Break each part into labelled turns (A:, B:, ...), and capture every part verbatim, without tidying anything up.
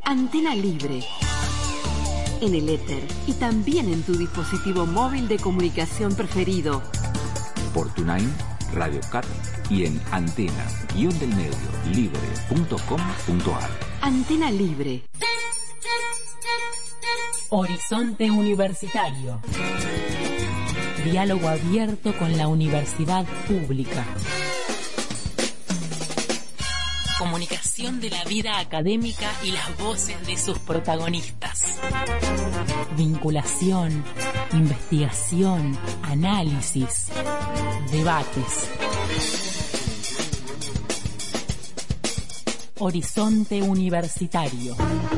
A: Antena Libre. En el éter y también en tu dispositivo móvil de comunicación preferido.
B: Por TuneIn, Radio Cat y en antena guión del medio libre punto com punto ar.
A: Antena Libre.
C: Horizonte Universitario. Diálogo abierto con la universidad pública. Comunicación de la vida académica y las voces de sus protagonistas. Vinculación, investigación, análisis, debates. Horizonte Universitario.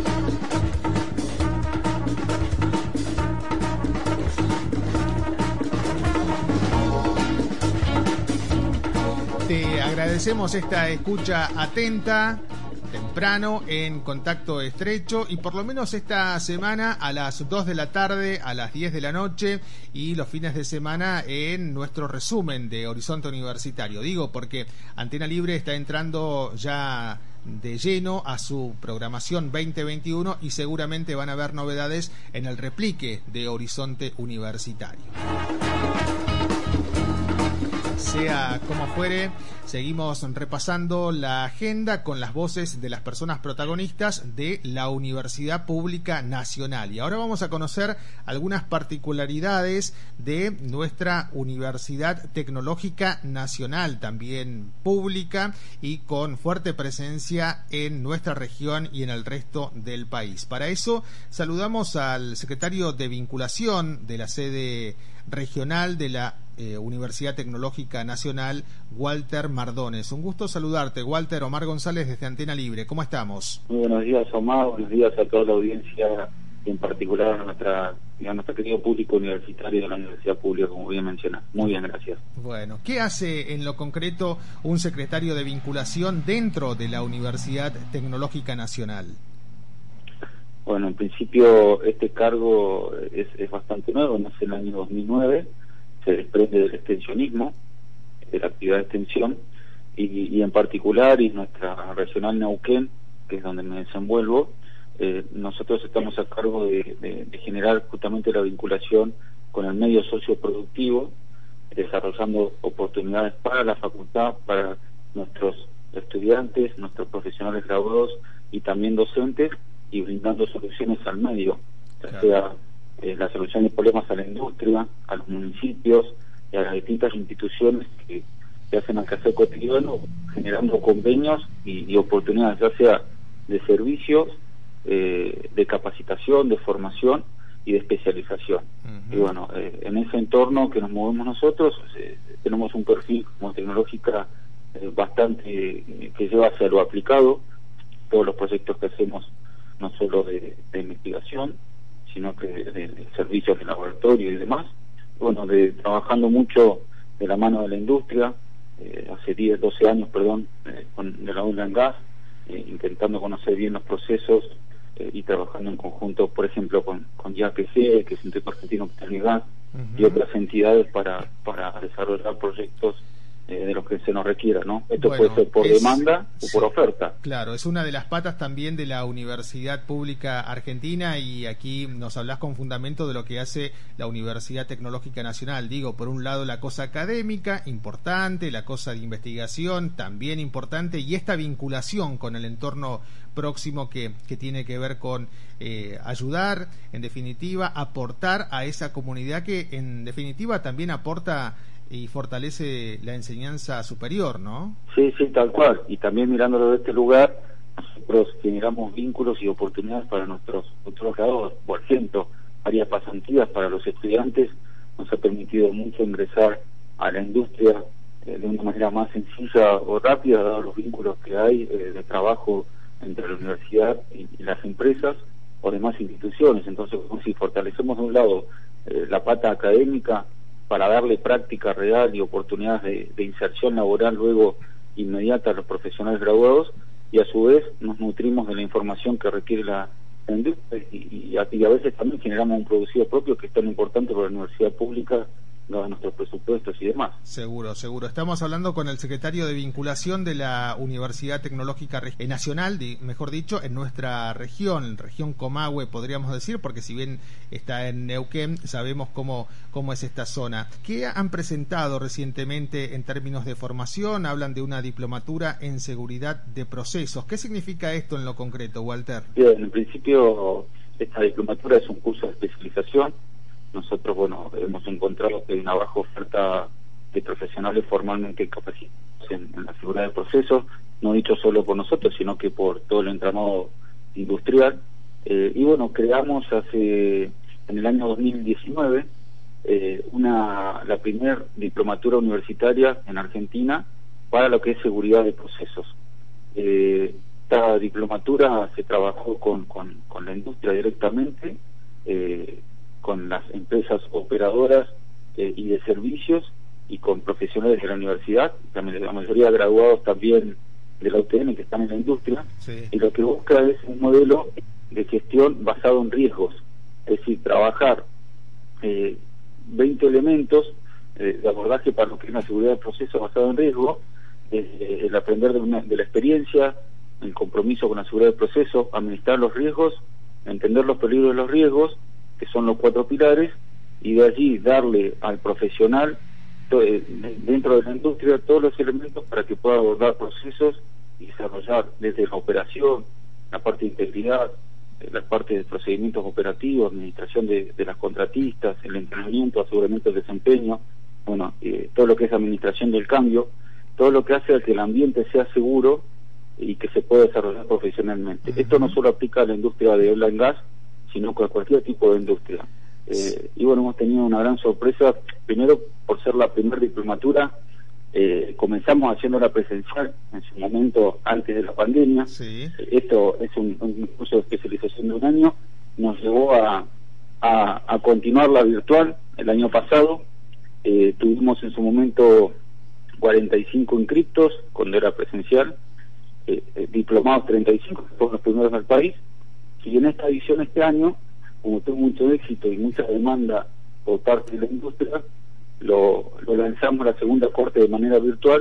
D: Te agradecemos esta escucha atenta, temprano, en contacto estrecho, y por lo menos esta semana a las dos de la tarde, a las diez de la noche y los fines de semana en nuestro resumen de Horizonte Universitario. Digo porque Antena Libre está entrando ya de lleno a su programación veinte veintiuno y seguramente van a haber novedades en el replique de Horizonte Universitario. Sea como fuere, seguimos repasando la agenda con las voces de las personas protagonistas de la Universidad Pública Nacional. Y ahora vamos a conocer algunas particularidades de nuestra Universidad Tecnológica Nacional, también pública y con fuerte presencia en nuestra región y en el resto del país. Para eso saludamos al secretario de Vinculación de la sede regional de la Eh, Universidad Tecnológica Nacional, Walter Mardones. Un gusto saludarte, Walter. Omar González desde Antena Libre. ¿Cómo estamos?
E: Muy buenos días, Omar. Buenos días a toda la audiencia, y en particular a nuestra, a nuestro querido público universitario de la Universidad Pública, como bien mencionas. Muy bien, gracias.
D: Bueno, ¿qué hace en lo concreto un secretario de vinculación dentro de la Universidad Tecnológica Nacional?
E: Bueno, en principio este cargo es, es bastante nuevo, nace en el año dos mil nueve. Se desprende del extensionismo, de la actividad de extensión, y, y en particular, y nuestra regional Neuquén, que es donde me desenvuelvo, eh, nosotros estamos a cargo de, de, de generar justamente la vinculación con el medio socioproductivo, desarrollando oportunidades para la facultad, para nuestros estudiantes, nuestros profesionales graduados y también docentes, y brindando soluciones al medio, ya sea Eh, la solución de problemas a la industria, a los municipios y a las distintas instituciones que, que hacen el quehacer cotidiano, generando convenios y, y oportunidades, ya sea de servicios, eh, de capacitación, de formación y de especialización. Uh-huh. Y bueno, eh, en ese entorno que nos movemos nosotros, eh, tenemos un perfil como tecnológica eh, bastante eh, que lleva hacia lo aplicado, todos los proyectos que hacemos, no solo de, de investigación, sino que de, de, de servicios de laboratorio y demás. Bueno, de trabajando mucho de la mano de la industria, eh, hace diez, doce años, perdón, eh, con de la Oil and Gas, eh, intentando conocer bien los procesos eh, y trabajando en conjunto, por ejemplo, con, con I A P C, que es Instituto Argentino de Petróleo y Gas, uh-huh, y otras entidades para, para desarrollar proyectos Eh, de lo que se nos requiera, ¿no? Esto bueno, puede ser por es, demanda o por oferta.
D: Claro, es una de las patas también de la Universidad Pública Argentina, y aquí nos hablas con fundamento de lo que hace la Universidad Tecnológica Nacional. Digo, por un lado la cosa académica, importante, la cosa de investigación, también importante, y esta vinculación con el entorno próximo que, que tiene que ver con eh, ayudar, en definitiva, aportar a esa comunidad que, en definitiva, también aporta y fortalece la enseñanza superior, ¿no?
E: Sí, sí, tal cual. Y también mirándolo de este lugar, nosotros generamos vínculos y oportunidades para nuestros futuros graduados. Por ejemplo, áreas pasantías para los estudiantes nos ha permitido mucho ingresar a la industria eh, de una manera más sencilla o rápida, dado los vínculos que hay eh, de trabajo entre la universidad y, y las empresas o demás instituciones. Entonces, si fortalecemos de un lado eh, la pata académica, para darle práctica real y oportunidades de, de inserción laboral luego inmediata a los profesionales graduados, y a su vez nos nutrimos de la información que requiere la, la industria, y, y, a, y a veces también generamos un producido propio que es tan importante para la universidad pública dado nuestros presupuestos y demás.
D: Seguro, seguro. Estamos hablando con el secretario de vinculación de la Universidad Tecnológica Nacional, mejor dicho, en nuestra región, región Comahue, podríamos decir, porque si bien está en Neuquén, sabemos cómo, cómo es esta zona. ¿Qué han presentado recientemente en términos de formación? Hablan de una diplomatura en seguridad de procesos. ¿Qué significa esto en lo concreto, Walter?
E: Bien, en principio, esta diplomatura es un curso de especialización. Nosotros, bueno, hemos encontrado que hay una baja oferta de profesionales formalmente capacitados en, en la seguridad de procesos, no dicho solo por nosotros, sino que por todo el entramado industrial. Eh, y bueno, creamos hace, en el año dos mil diecinueve, eh, una la primera diplomatura universitaria en Argentina para lo que es seguridad de procesos. Eh, esta diplomatura se trabajó con, con, con la industria directamente, eh, con las empresas operadoras eh, y de servicios y con profesionales de la universidad, también la mayoría graduados también de la U T N que están en la industria, sí. Y lo que busca es un modelo de gestión basado en riesgos, es decir, trabajar eh, veinte elementos eh, de abordaje para lo que es la seguridad del proceso basado en riesgo, eh, el aprender de, una, de la experiencia, el compromiso con la seguridad del proceso, administrar los riesgos, entender los peligros de los riesgos, que son los cuatro pilares, y de allí darle al profesional to, eh, dentro de la industria todos los elementos para que pueda abordar procesos y desarrollar desde la operación, la parte de integridad, eh, la parte de procedimientos operativos, administración de, de las contratistas, el entrenamiento, aseguramiento del desempeño, bueno, eh, todo lo que es administración del cambio, todo lo que hace a que el ambiente sea seguro y que se pueda desarrollar profesionalmente. Uh-huh. Esto no solo aplica a la industria de oil and gas, sino que a cualquier tipo de industria. Eh, y bueno, hemos tenido una gran sorpresa, primero por ser la primera diplomatura, eh, comenzamos haciéndola presencial en su momento antes de la pandemia. Sí. Esto es un, un curso de especialización de un año, nos llevó a, a, a continuarla virtual el año pasado. Eh, tuvimos en su momento cuarenta y cinco inscriptos cuando era presencial, eh, eh, diplomados treinta y cinco, que fueron los primeros del país. Y en esta edición este año, como tuvo mucho éxito y mucha demanda por parte de la industria, lo, lo lanzamos a la segunda corte de manera virtual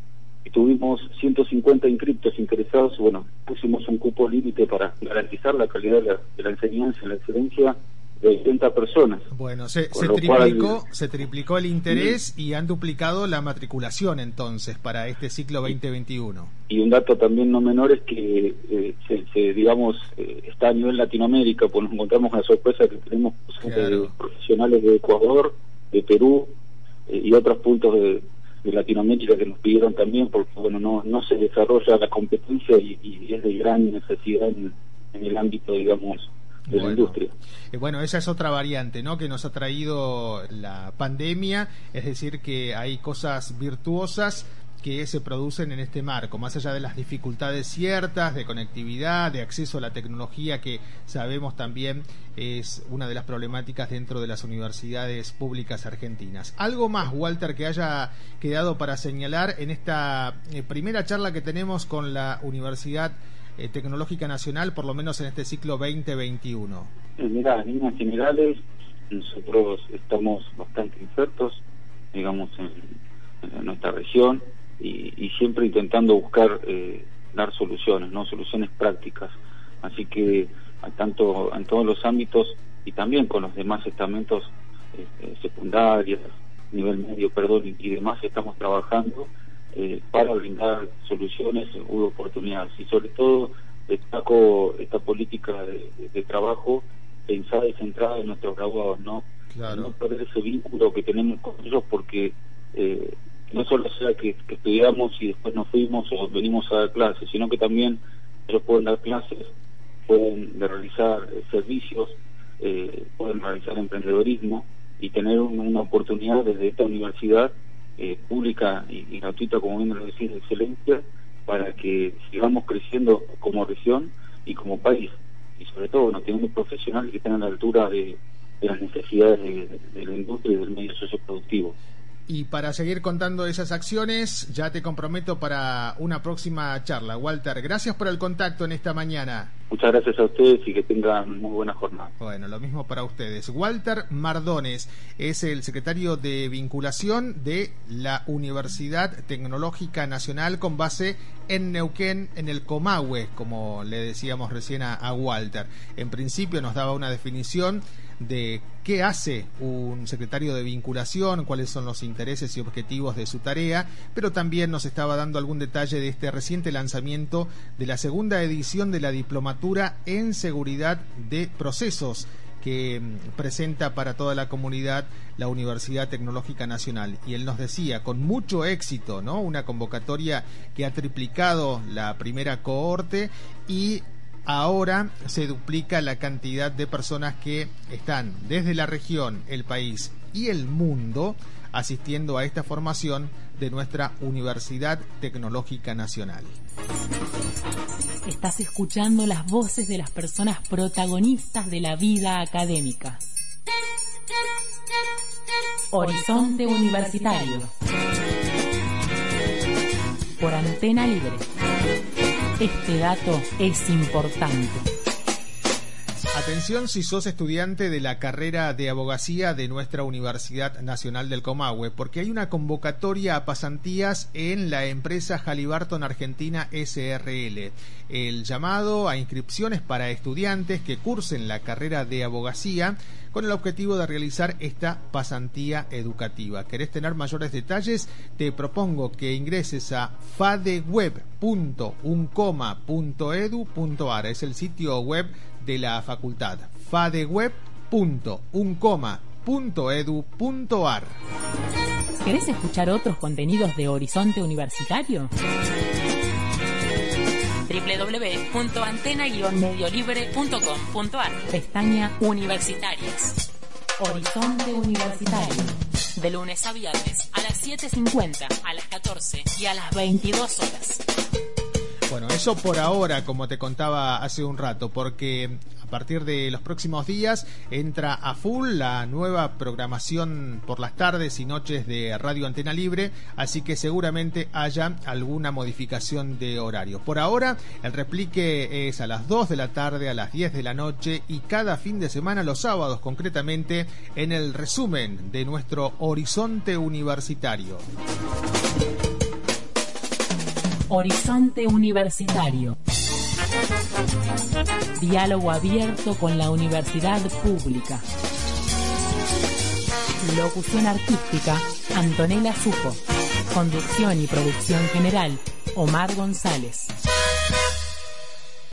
E: y tuvimos ciento cincuenta inscriptos interesados. Bueno, pusimos un cupo límite para garantizar la calidad de la, de la enseñanza y la excelencia de ochenta personas.
D: Bueno, se, se triplicó cual, se triplicó el interés sí. Y han duplicado la matriculación entonces para este ciclo veinte veintiuno.
E: Y un dato también no menor es que eh, se, se, digamos eh, está a nivel Latinoamérica, pues nos encontramos con la sorpresa que tenemos claro. de profesionales de Ecuador, de Perú eh, y otros puntos de, de Latinoamérica que nos pidieron también, porque bueno, no, no se desarrolla la competencia y, y es de gran necesidad en, en el ámbito, digamos, de bueno, la industria.
D: Eh, bueno, esa es otra variante, ¿no?, que nos ha traído la pandemia, es decir, que hay cosas virtuosas que se producen en este marco, más allá de las dificultades ciertas de conectividad, de acceso a la tecnología, que sabemos también es una de las problemáticas dentro de las universidades públicas argentinas. ¿Algo más, Walter, que haya quedado para señalar en esta eh, primera charla que tenemos con la Universidad Eh, Tecnológica Nacional, por lo menos en este ciclo veinte veintiuno?
E: Eh, mira, en líneas generales, nosotros estamos bastante insertos, digamos, en, en nuestra región y, y siempre intentando buscar eh, dar soluciones, no soluciones prácticas. Así que a tanto en todos los ámbitos y también con los demás estamentos eh, secundarios, nivel medio, perdón, y, y demás, estamos trabajando Eh, para brindar soluciones u oportunidades, y sobre todo destaco esta política de, de, de trabajo pensada y centrada en nuestros graduados, ¿no? Claro. No perder ese vínculo que tenemos con ellos, porque eh, no solo sea que, que estudiamos y después nos fuimos o venimos a dar clases, sino que también ellos pueden dar clases, pueden realizar eh, servicios, eh, pueden realizar emprendedorismo y tener un, una oportunidad desde esta universidad Eh, pública y, y gratuita, como bien lo decís, de excelencia, para que sigamos creciendo como región y como país, y sobre todo no teniendo profesionales que estén a la altura de, de las necesidades de, de, de la industria y del medio socioproductivo.
D: Y para seguir contando esas acciones, ya te comprometo para una próxima charla. Walter, gracias por el contacto en esta mañana.
E: Muchas gracias a ustedes y que tengan muy buena jornada.
D: Bueno, lo mismo para ustedes. Walter Mardones es el secretario de vinculación de la Universidad Tecnológica Nacional con base en Neuquén, en el Comahue, como le decíamos recién a, a Walter. En principio nos daba una definición de qué hace un secretario de vinculación, cuáles son los intereses y objetivos de su tarea, pero también nos estaba dando algún detalle de este reciente lanzamiento de la segunda edición de la Diplomatura en Seguridad de Procesos, que presenta para toda la comunidad la Universidad Tecnológica Nacional. Y él nos decía, con mucho éxito, ¿no? Una convocatoria que ha triplicado la primera cohorte y ahora se duplica la cantidad de personas que están desde la región, el país y el mundo asistiendo a esta formación de nuestra Universidad Tecnológica Nacional.
C: Estás escuchando las voces de las personas protagonistas de la vida académica. Horizonte Universitario. Por Antena Libre. Este dato es importante.
D: Atención si sos estudiante de la carrera de abogacía de nuestra Universidad Nacional del Comahue, porque hay una convocatoria a pasantías en la empresa Halliburton Argentina S R L. El llamado a inscripciones para estudiantes que cursen la carrera de abogacía con el objetivo de realizar esta pasantía educativa. ¿Querés tener mayores detalles? Te propongo que ingreses a fadeweb punto uncoma punto edu punto ar. Es el sitio web de la facultad. fadeweb punto uncoma punto edu punto ar.
C: ¿Querés escuchar otros contenidos de Horizonte Universitario? doble u doble u doble u punto antena guion mediolibre punto com punto ar. Pestaña Universitarias. Horizonte Universitario. De lunes a viernes a las siete cincuenta, a las catorce y a las veintidós horas.
D: Bueno, eso por ahora, como te contaba hace un rato, porque a partir de los próximos días entra a full la nueva programación por las tardes y noches de Radio Antena Libre, así que seguramente haya alguna modificación de horario. Por ahora, el replique es a las dos de la tarde, a las diez de la noche y cada fin de semana, los sábados concretamente, en el resumen de nuestro Horizonte Universitario.
C: Horizonte Universitario. Diálogo abierto con la universidad pública. Locución artística, Antonella Supo. Conducción y producción general, Omar González.